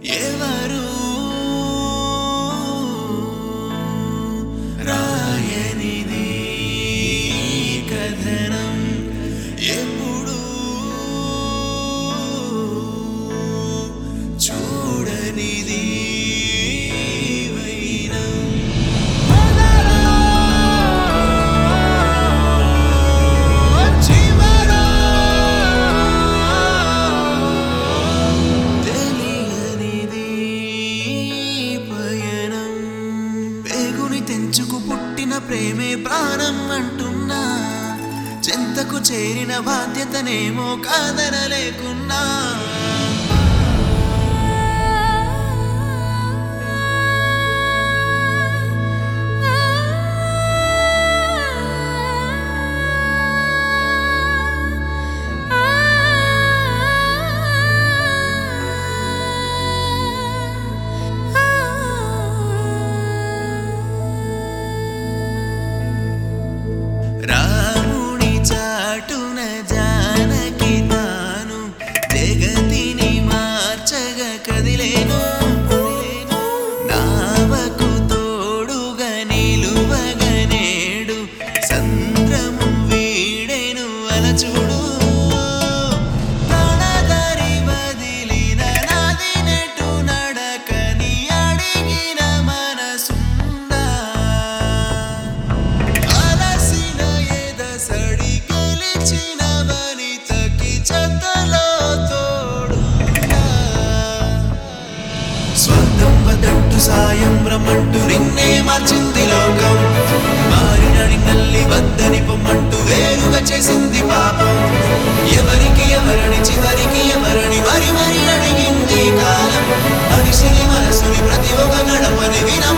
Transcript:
ఎవరు రాయనిది కథనం ఎప్పుడు చూడనిది వైనం తెలియనిది పయనం పేగుని తెంచుకు పుట్టిన ప్రేమే ప్రాణం అంటున్నా చెంతకు చేరిన బాధ్యతనేమో కాదనలేకున్నా రాముని చాటున జానకి తాను జగతిని మార్చగా కదిలేను నావకు తోడుగా నిలువగా నేడు సంద్రము వీడెను అలచుడు తనదరి వదిలిన నది నెటు నడకని అడిగిన మనసుందా అలసిన ఎదసడి గెలిచిన వనితకి జతలో తోడుగా స్వర్గం వదంటు సాయం రమ్మంటూ నిన్నే మార్చింది లోకం మారిన నిన్నల్లి వద్దని పొమ్మంటూ వేరుగా చేసింది పాపం ఎవరికి ఎవరని చివరికి ఎవరని మరి మరి అడిగింది కాలం మనిషిని మనసుని ప్రతి ఒక్క గడపని వినా